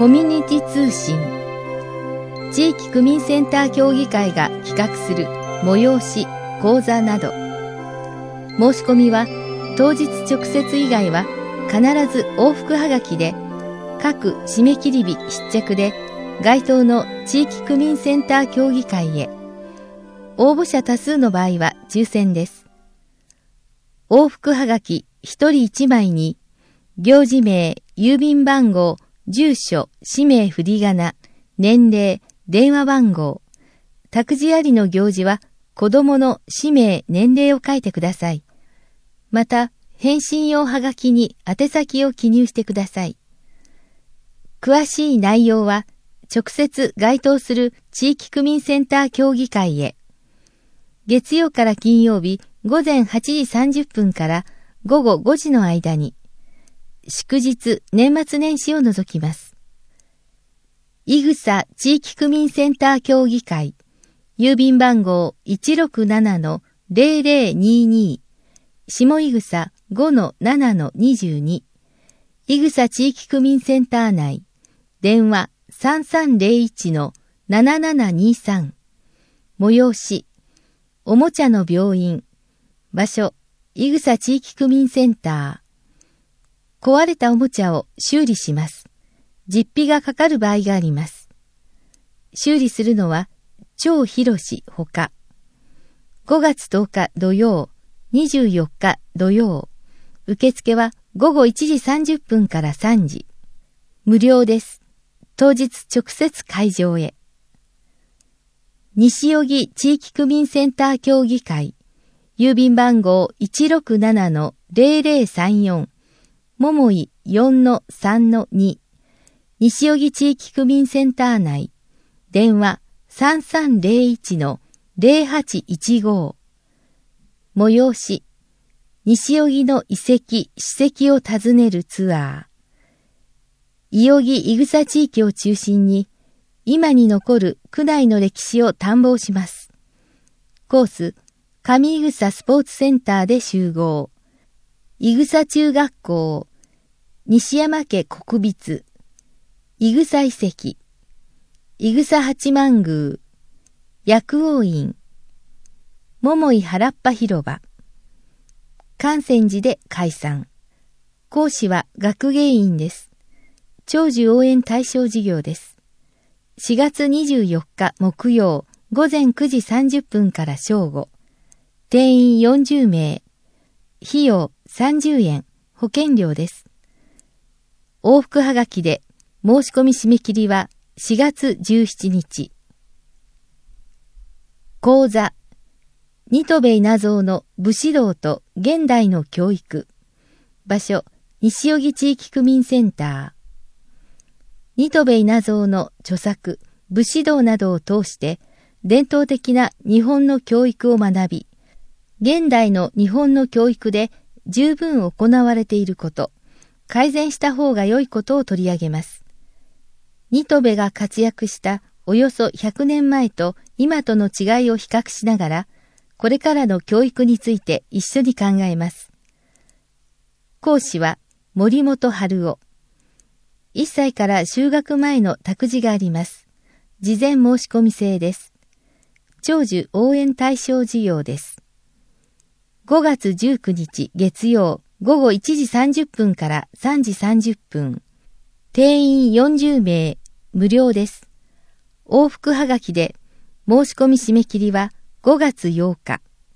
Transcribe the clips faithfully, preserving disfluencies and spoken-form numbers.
コミュニティ通信、地域区民センター協議会が企画する催し、講座など。申し込みは当日直接以外は必ず往復はがきで、各締め切り日必着で該当の地域区民センター協議会へ。応募者多数の場合は抽選です。往復はがきひとりいちまいに、行事名、郵便番号、住所、氏名振り仮名、年齢、電話番号。託児ありの行事は子供の氏名、年齢を書いてください。また、返信用はがきに宛先を記入してください。詳しい内容は、直接該当する地域区民センター協議会へ。月曜から金曜日午前はちじさんじゅっぷんから午後ごじの間に、祝日、年末年始を除きます。いぐさ地域区民センター協議会、郵便番号 いちろくななのぜろぜろにに、下いぐさ ごのななのにじゅうに、いぐさ地域区民センター内、電話 さんさんぜろいちのななななにさん、催し、おもちゃの病院、場所、いぐさ地域区民センター。壊れたおもちゃを修理します。実費がかかる場合があります。修理するのは、張博士ほか。ごがつとおか土曜、にじゅうよっか土曜。受付はごごいちじさんじゅっぷんからさんじ。無料です。当日直接会場へ。西荻地域区民センター協議会、郵便番号 いちろくななのぜろぜろさんよん、桃井 よんのさんのに、西荻地域区民センター内、電話 さんさんぜろいちのぜろはちいちご、催し、西荻の遺跡、史跡を訪ねるツアー。伊予木いぐさ地域を中心に、今に残る区内の歴史を探訪します。コース、上井草スポーツセンターで集合。いぐさ中学校、西山家国立、いぐさ遺跡、いぐさ八幡宮、薬王院、桃井原っぱ広場、観泉寺で解散。講師は学芸員です。長寿応援対象事業です。しがつにじゅうよっか木曜午前くじさんじゅっぷんから正午。定員よんじゅうめい。費用さんじゅうえん。保険料です。往復はがきで申し込み締め切りはしがつじゅうしちにち。講座。新渡戸稲造の武士道と現代の教育。場所、西荻地域区民センター。新渡戸稲造の著作、武士道などを通して、伝統的な日本の教育を学び、現代の日本の教育で十分行われていること、改善した方が良いことを取り上げます。新渡戸が活躍したおよそひゃくねんまえと今との違いを比較しながら、これからの教育について一緒に考えます。講師は森本春夫。いっさいから就学前の託児があります。事前申し込み制です。長寿応援対象事業です。ごがつじゅうくにち月曜ごごいちじさんじゅっぷんからさんじさんじゅっぷん。定員よんじゅうめい、無料です。往復はがきで申し込み締め切りはごがつようか。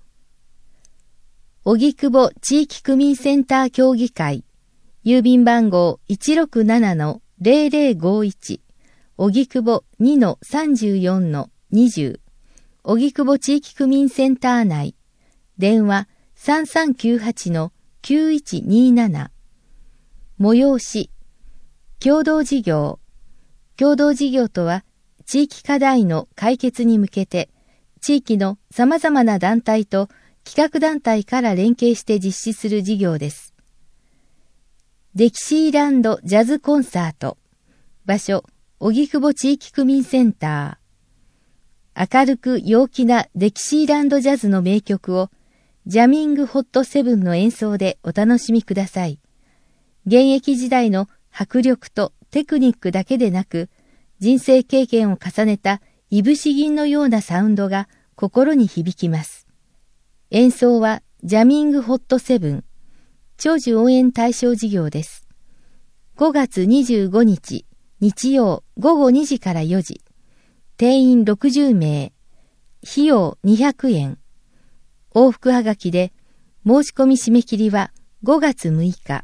荻窪地域区民センター協議会、郵便番号 いちろくななのぜろぜろごいち、荻窪 にのさんじゅうよんのにじゅう、荻窪地域区民センター内、電話 さんさんきゅうはちのきゅういちになな、催し、共同事業。共同事業とは、地域課題の解決に向けて、地域の様々な団体と企画団体から連携して実施する事業です。デキシーランドジャズコンサート。場所、荻窪地域区民センター。明るく陽気なデキシーランドジャズの名曲を、ジャミングホットセブンの演奏でお楽しみください。現役時代の迫力とテクニックだけでなく、人生経験を重ねたいぶし銀のようなサウンドが心に響きます。演奏はジャミングホットセブン、長寿応援対象事業です。ごがつにじゅうごにち、日曜ごごにじからよじ、定員ろくじゅうめい、費用にひゃくえん。往復はがきで、申し込み締め切りはごがつむいか。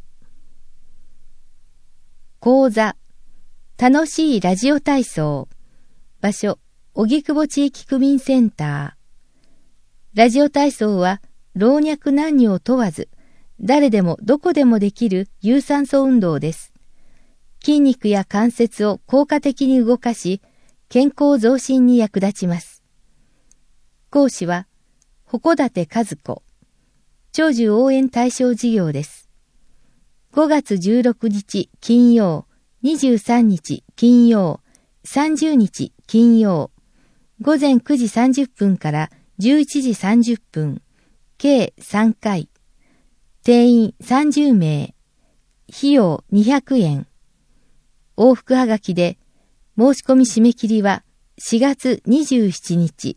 講座、楽しいラジオ体操。場所、荻窪地域区民センター。ラジオ体操は老若男女を問わず、誰でもどこでもできる有酸素運動です。筋肉や関節を効果的に動かし、健康増進に役立ちます。講師は、鉾館和子。長寿応援対象事業です。ごがつじゅうろくにち金曜、にじゅうさんにち金曜、さんじゅうにち金曜、ごぜんくじさんじゅっぷんからじゅういちじさんじゅっぷん、計さんかい。定員さんじゅうめい。費用にひゃくえん。往復はがきで、申し込み締め切りはしがつにじゅうしちにち。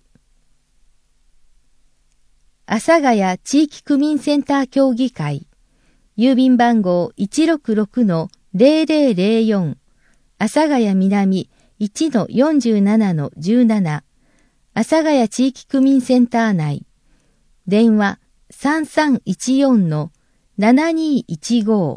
阿佐ヶ谷地域区民センター協議会、郵便番号 いちろくろくのぜろぜろぜろよん、阿佐ヶ谷南 いちのよんじゅうななのじゅうなな、阿佐ヶ谷地域区民センター内、電話さんさんいちよんのななにいちご。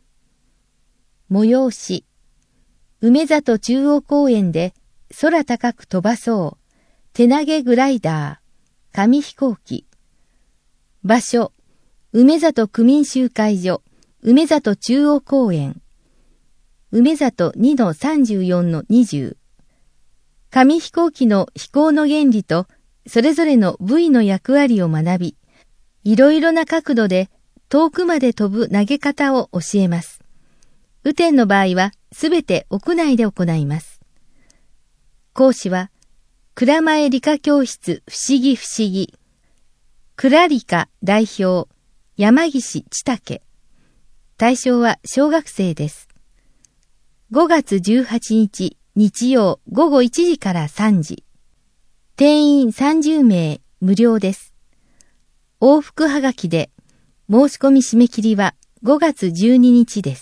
催し、梅里中央公園で空高く飛ばそう、手投げグライダー、紙飛行機。場所、梅里区民集会所、梅里中央公園。梅里にのさんじゅうよんのにじゅう。紙飛行機の飛行の原理と、それぞれの部位の役割を学び、いろいろな角度で遠くまで飛ぶ投げ方を教えます。雨天の場合はすべて屋内で行います。講師は、蔵前理科教室不思議不思議。クラリカ代表、山岸千武。対象は小学生です。ごがつじゅうはちにち、日曜ごごいちじからさんじ。定員さんじゅうめい、無料です。往復はがきで、申し込み締め切りはごがつじゅうににちです。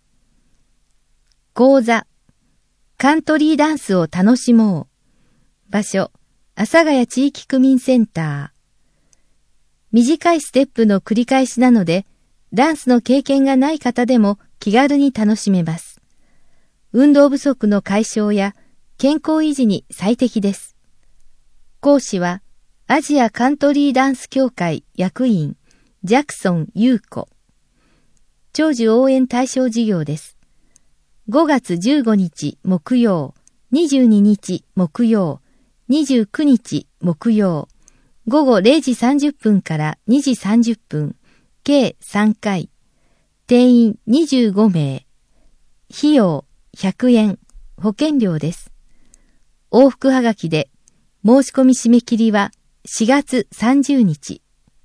講座、カントリーダンスを楽しもう。場所、阿佐ヶ谷地域区民センター。短いステップの繰り返しなので、ダンスの経験がない方でも気軽に楽しめます。運動不足の解消や健康維持に最適です。講師は、アジアカントリーダンス協会役員、ジャクソン優子。長寿応援対象事業です。ごがつじゅうごにち木曜、にじゅうににち木曜、にじゅうくにち木曜、ごごれいじさんじゅっぷんからにじさんじゅっぷん、計さんかい。定員にじゅうごめい。費用ひゃくえん、保険料です。往復はがきで、申し込み締め切りはしがつさんじゅうにち。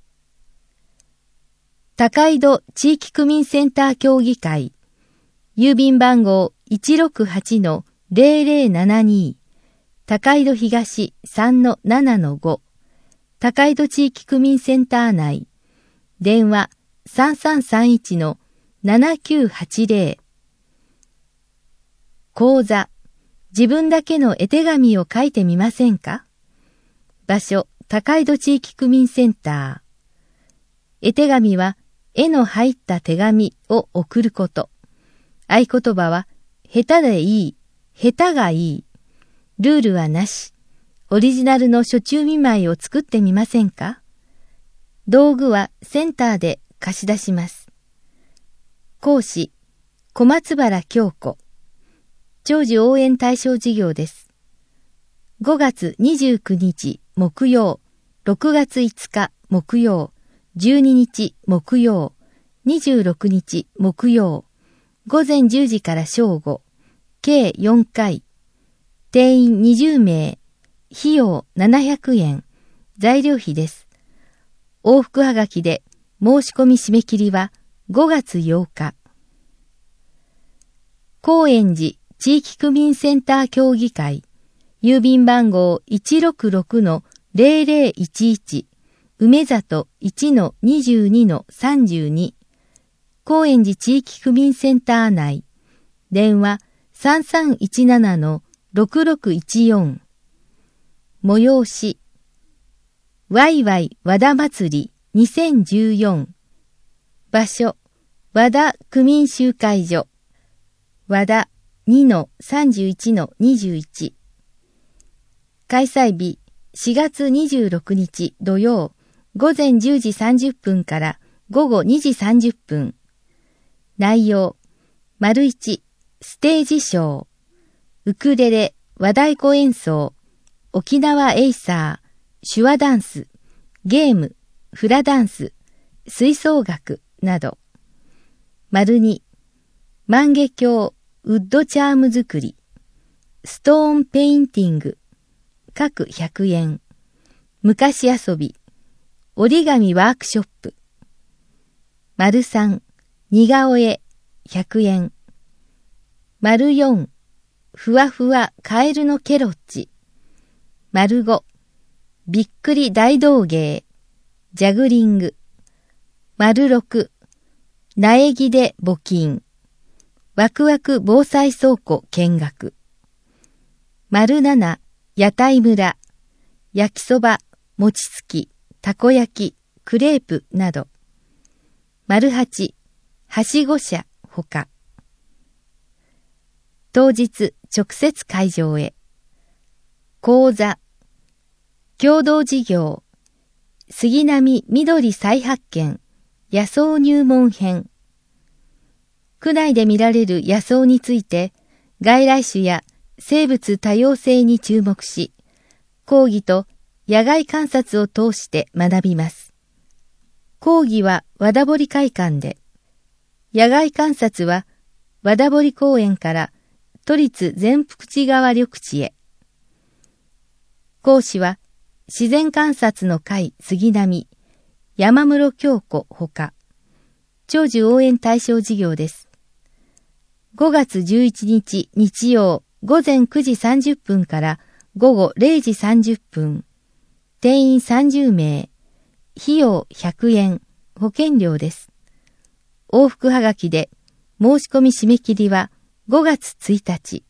高井戸地域区民センター協議会、郵便番号 いちろくはちのぜろぜろななに、高井戸東 さんのななのご、高井戸地域区民センター内、電話さんさんさんいちのななきゅうはちぜろ。講座、自分だけの絵手紙を書いてみませんか？場所、高井戸地域区民センター。絵手紙は、絵の入った手紙を送ること。合言葉は、下手でいい、下手がいい。ルールはなし。オリジナルの暑中見舞いを作ってみませんか？道具はセンターで貸し出します。講師、小松原京子。長寿応援対象事業です。ごがつにじゅうくにち木曜、ろくがついつか木曜、じゅうににち木曜、にじゅうろくにち木曜、ごぜんじゅうじから正午、計よんかい。定員にじゅうめい。費用ななひゃくえん。材料費です。往復はがきで申し込み締め切りはごがつようか。 高円寺地域区民センター協議会、郵便番号 いちろくろくのゼロゼロいちいち、梅里 いちのにじゅうにのさんじゅうに、高円寺地域区民センター内、電話 さんさんいちななのろくろくいちよん、催し、ワイワイ和田祭りにせんじゅうよん、場所、和田区民集会所、和田 にのさんじゅういちのにじゅういち、開催日しがつにじゅうろくにち土曜、午前じゅうじさんじゅっぷんから午後にじさんじゅっぷん。内容、丸一、ステージショー、ウクレレ、和太鼓演奏、沖縄エイサー、手話ダンス、ゲーム、フラダンス、吹奏楽など。丸二、万華鏡、ウッドチャーム作り、ストーンペインティング、各ひゃくえん。昔遊び、折り紙ワークショップ。丸三、似顔絵、ひゃくえん。丸四、ふわふわカエルのケロッチ。丸五、びっくり大道芸、ジャグリング。丸六、苗木で募金。ワクワク防災倉庫見学。丸七、屋台村。焼きそば、餅つき、たこ焼き、クレープなど。丸八、はしご車ほか。当日直接会場へ。講座、共同事業、杉並緑再発見、野草入門編。区内で見られる野草について、外来種や生物多様性に注目し、講義と野外観察を通して学びます。講義は和田堀会館で、野外観察は和田堀公園から都立善福寺川緑地へ。講師は自然観察の会杉並、山室京子ほか、長寿応援対象事業です。ごがつじゅういちにち日曜午前くじさんじゅっぷんから午後れいじさんじゅっぷん。定員さんじゅうめい。費用ひゃくえん。保険料です。往復はがきで申し込み締め切りはごがつついたち。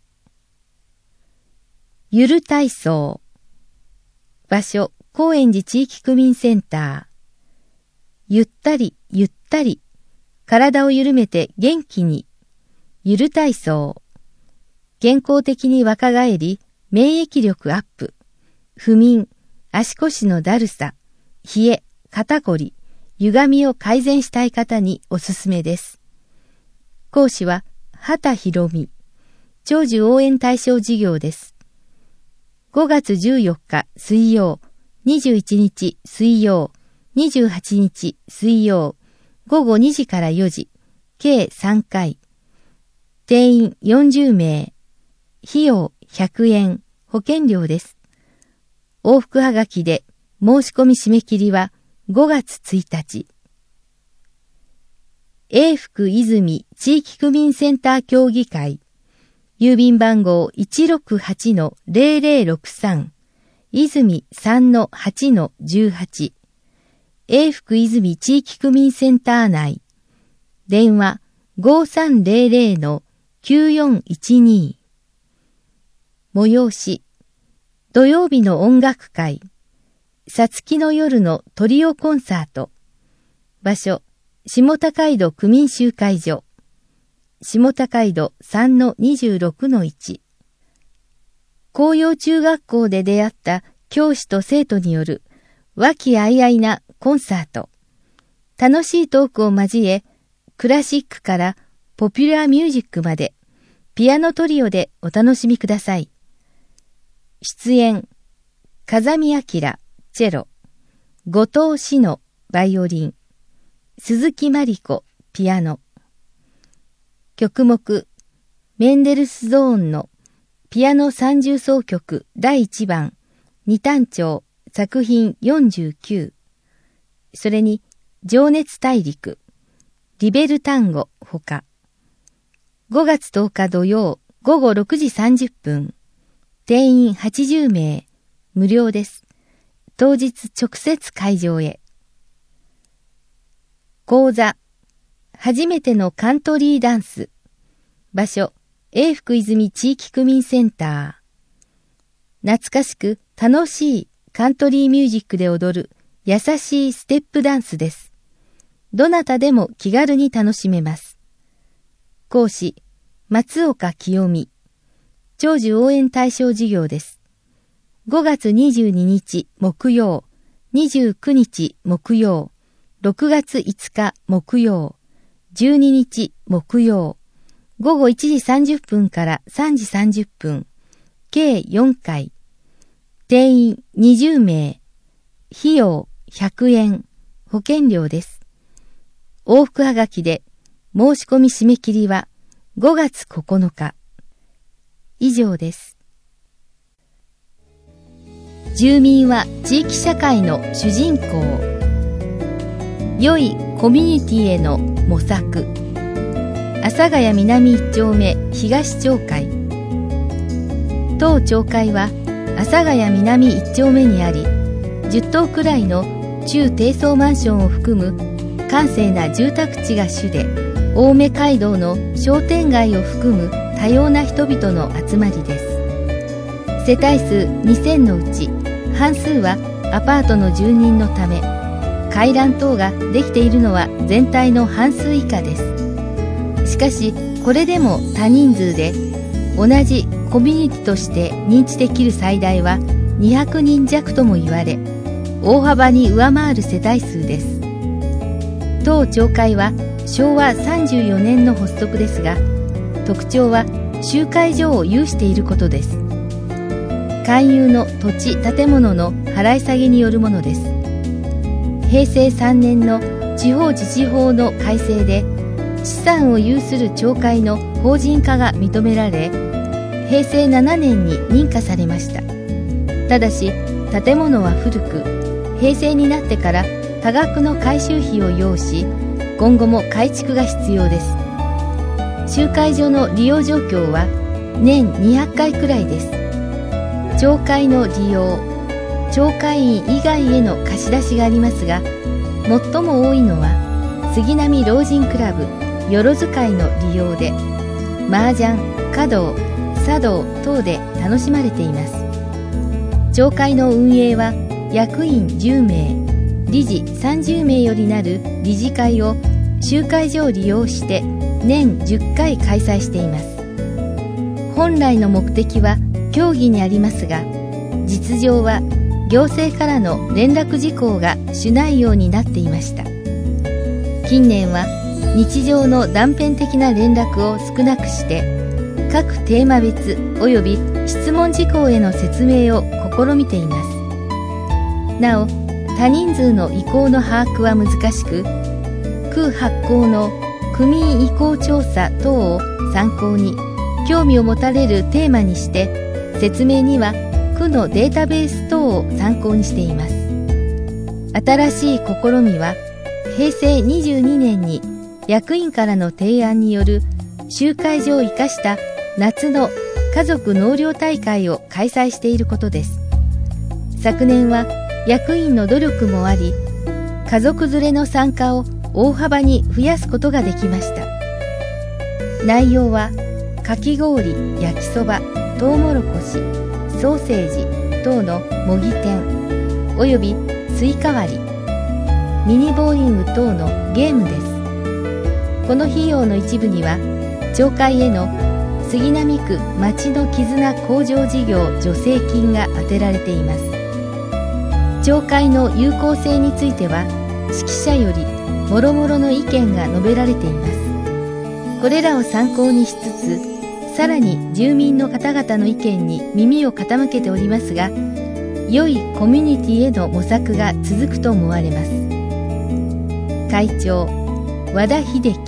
ゆる体操。場所、高円寺地域区民センター。ゆったりゆったり。体を緩めて元気に。ゆる体操。健康的に若返り、免疫力アップ。不眠、足腰のだるさ、冷え、肩こり、歪みを改善したい方におすすめです。講師は、畑博美。長寿応援対象事業です。ごがつじゅうよっか水曜、にじゅういちにち水曜、にじゅうはちにち水曜、ごごにじからよじ、計さんかい。定員よんじゅうめい。費用ひゃくえん。保険料です。往復はがきで申し込み締め切りはごがつついたち。永福泉地域区民センター協議会。郵便番号 いちろくはちのゼロゼロろくさん。泉 さんのはちのじゅうはち。永福泉地域区民センター内。電話 ごさんゼロゼロのきゅうよんいちに。催し、土曜日の音楽会、さつきの夜のトリオコンサート、場所、下高井戸区民集会所、下高井戸 さんのにじゅうろくのいち。紅葉中学校で出会った教師と生徒による和気あいあいなコンサート、楽しいトークを交え、クラシックからポピュラーミュージックまで、ピアノトリオでお楽しみください。出演、風見明、チェロ、後藤志乃、バイオリン、鈴木真理子、ピアノ。曲目、メンデルスゾーンのピアノ三重奏曲だいいちばん、二単調、作品よんじゅうきゅう。それに、情熱大陸、リベルタンゴほか。 ごがつとおか土曜ごごろくじさんじゅっぷん。定員はちじゅうめい。無料です。当日直接会場へ。講座。初めてのカントリーダンス。場所。永福泉地域区民センター。懐かしく楽しいカントリーミュージックで踊る優しいステップダンスです。どなたでも気軽に楽しめます。講師、松岡清美。長寿応援対象事業です。ごがつにじゅうににち木曜、にじゅうくにち木曜、ろくがついつか木曜、じゅうににち木曜、ごごいちじさんじゅっぷんからさんじさんじゅっぷん、計よんかい。定員にじゅうめい。費用ひゃくえん。保険料です。往復はがきで申し込み締め切りはごがつここのか。以上です。住民は地域社会の主人公。良いコミュニティへの模索。阿佐ヶ谷南一丁目東町会。当町会は阿佐ヶ谷南一丁目にあり、じゅっとうくらいの中低層マンションを含む閑静な住宅地が主で、青梅街道の商店街を含む多様な人々の集まりです。世帯数にせんのうち半数はアパートの住人のため、回覧等ができているのは全体の半数以下です。しかしこれでも多人数で、同じコミュニティとして認知できる最大はにひゃくにんじゃくとも言われ、大幅に上回る世帯数です。当町会はしょうわさんじゅうよねんの発足ですが、特徴は集会所を有していることです。勧誘の土地建物の払い下げによるものです。へいせいさんねんの地方自治法の改正で、資産を有する町会の法人化が認められ、へいせいななねんに認可されました。ただし建物は古く、平成になってから多額の改修費を要し、今後も改築が必要です。集会所の利用状況は年にひゃっかいくらいです。町会の利用、町会員以外への貸し出しがありますが、最も多いのは杉並老人クラブよろず会の利用で、麻雀、華道、茶道等で楽しまれています。町会の運営は役員じゅうめい、理事さんじゅうめいよりなる理事会を集会所を利用して年じゅっかい開催しています。本来の目的は協議にありますが、実情は行政からの連絡事項が主内容になっていました。近年は日常の断片的な連絡を少なくして、各テーマ別及び質問事項への説明を試みています。なお、多人数の意向の把握は難しく、区発行の区民意向調査等を参考に興味を持たれるテーマにして、説明には区のデータベース等を参考にしています。新しい試みはへいせいにじゅうにねんに役員からの提案による集会所を生かした夏の家族納涼大会を開催していることです。昨年は役員の努力もあり、家族連れの参加を大幅に増やすことができました。内容はかき氷、焼きそば、とうもろこし、ソーセージ等の模擬店およびスイカ割り、ミニボーリング等のゲームです。この費用の一部には町会への杉並区町の絆向上事業助成金が充てられています。町会の有効性については識者よりもろもろの意見が述べられています。これらを参考にしつつ、さらに住民の方々の意見に耳を傾けておりますが、良いコミュニティへの模索が続くと思われます。会長和田秀樹。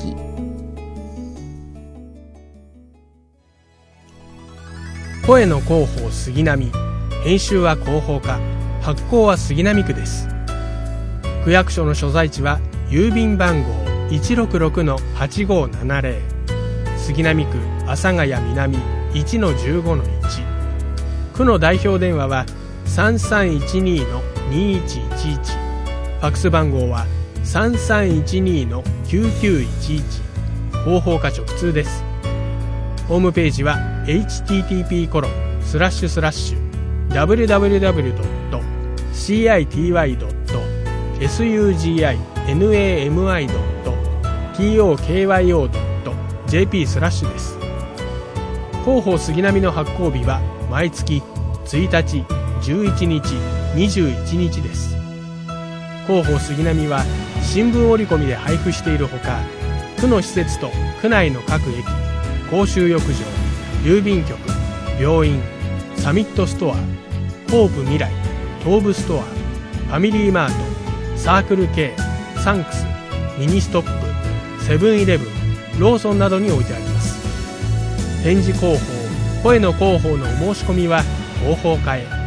声の広報杉並、編集は広報課、発行は杉並区です。区役所の所在地は郵便番号 いちろくろくのはちごーななぜろ、 杉並区阿佐ヶ谷南 いちのじゅうごのいち。区の代表電話は さんさんいちにのにいちいちいち、ファックス番号は さんさんいちにのきゅうきゅういちいち。広報課直通です。ホームページは エイチティーティーピーコロンスラッシュスラッシュダブリュダブリュダブリュドットシーアイティーワイドットエスユージーアイエヌエーエムアイドットティーオーケーワイオードットジェーピースラッシュです。広報杉並の発行日は毎月ついたち、じゅういちにち、にじゅういちにちです。広報杉並は新聞折り込みで配布しているほか、区の施設と区内の各駅、公衆浴場、郵便局、病院、サミットストア、ホープ未来、東武ストア、ファミリーマート、サークル K、サンクス、ミニストップ、セブンイレブン、ローソンなどに置いてあります。展示広報、声の広報のお申し込みは広報課へ。